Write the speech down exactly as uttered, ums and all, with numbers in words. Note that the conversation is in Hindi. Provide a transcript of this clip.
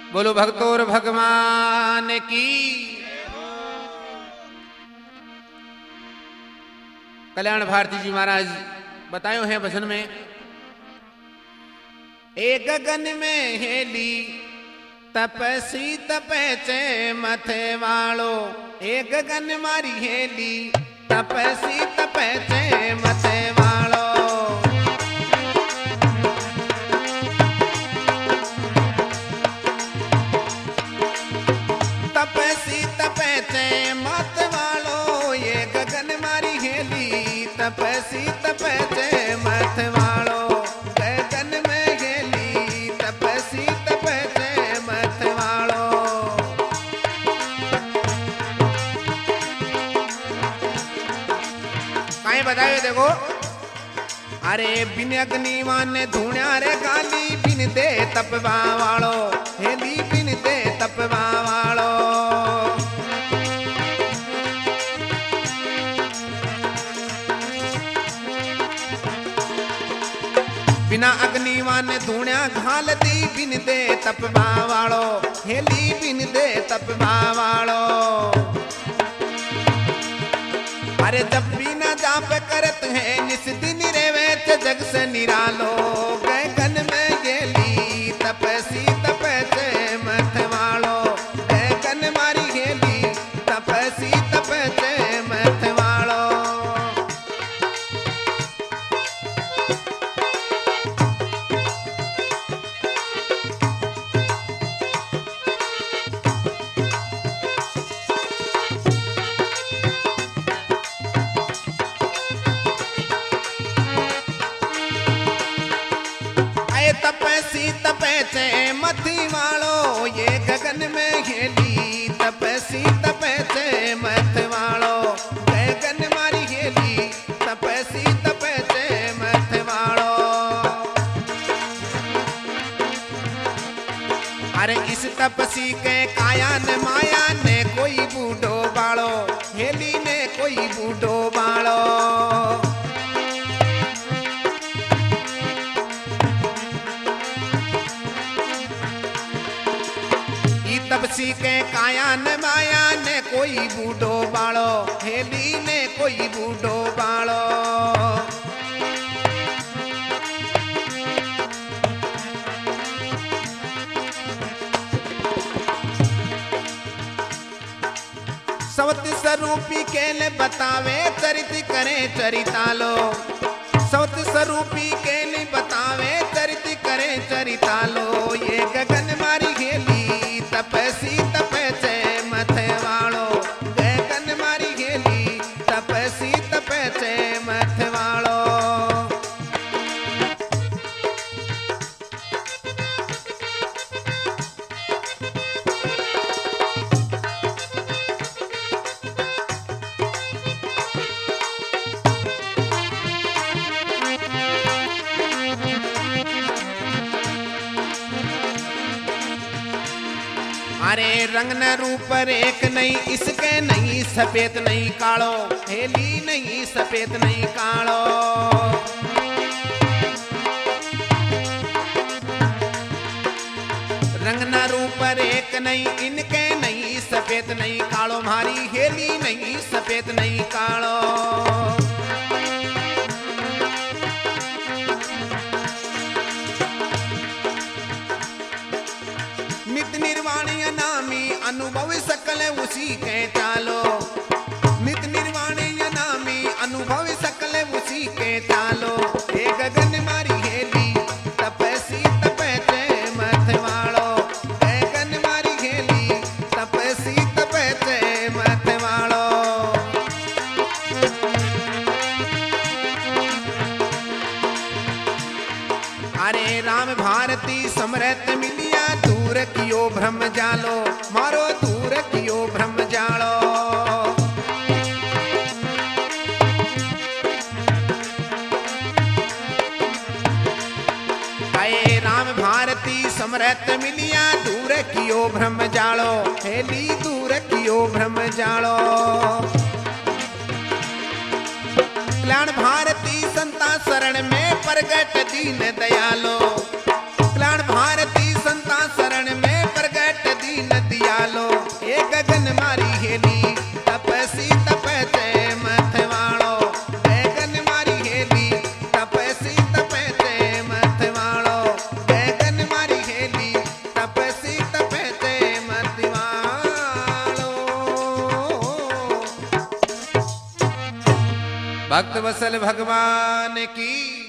बोलो भक्तोर भगवान की। कल्याण भारती जी महाराज बतायो है भजन में, एक गगन में हेली तपसी तपैचे मथे वालो, एक गगन मारी हेली तपसी तपैचे मथे वालो। तपसी तपैचे मत वालो, ये गगन मारी हेली तपसी तपैचे मत वालो। गगन में हेली तपसी तपैचे मत वालो। काहे बतायो देखो, अरे बिन अग्नि माने धुण्या रे गाली, बिन दे तपवा वालो हेली बिन दे तपवा वालो। बिना अग्नि माने धुण्या घाल दी, बिन दे तपवा वालो हेली बिन दे तपवा वालो। अरे जब बिना जाप करत है निस दिन रेवे जग से निरालो। गगन में गेली तपसी तपैचे मथ वालो, गगन मारी गेली तपसी तपैचे मथ वालो। तपसी तपैचे मथी वालो, ये गगन में हेली तपसी तपैचे मथ वालो। गगन मारी हेली तपसी तपैचे मथ वालो। अरे इस तपसी के काया ने माया ने कोई बूढ़ो बालो, हेली ने कोई बूढ़ो बालो। तपसी के काया ने माया ने कोई बूढ़ो बालो, हेली ने कोई बूढ़ो बालो। सवत स्वरूपी के ले बतावे चरित करे चरितालो। सवत स्वरूपी के लिए बतावे चरित करे चरितालो। ये गगन मारी गेली तपसी तपैचे मथे वालो, गगन मारी गेली तपसी तपैचे मथे वालो। अरे रंग न रूप रेख नहीं इसके, नहीं सफेद नहीं कालो, हेली नहीं सफेद नहीं कालो। रंग न रूप रेख नहीं इनके, नहीं सफेद नहीं कालो। मारी हेली नहीं सफेद नहीं कालो। नित निर्वाणी अनामी अनुभव सकल उसी के चालो। नित निर्वाणी अनामी अनुभव सकल उसी के चालो। हे गगन मारी हेली तपसी तपैचे मथ वालो, गगन मारी हेली तपसी तपैचे मथ वालो। अरे राम भारती समरथ मिलिया, दूर कियो भ्रम जालो मारो दूर कियो भ्रम जालो। आए राम भारती समरथ मिलिया, दूर कियो भ्रम जालो हेली दूर कियो भ्रम जालो। कल्याण भारती संता शरण में प्रगट दीन दयालो। कल्याण भारती संता शरण में प्रगट भक्त वत्सल भगवान की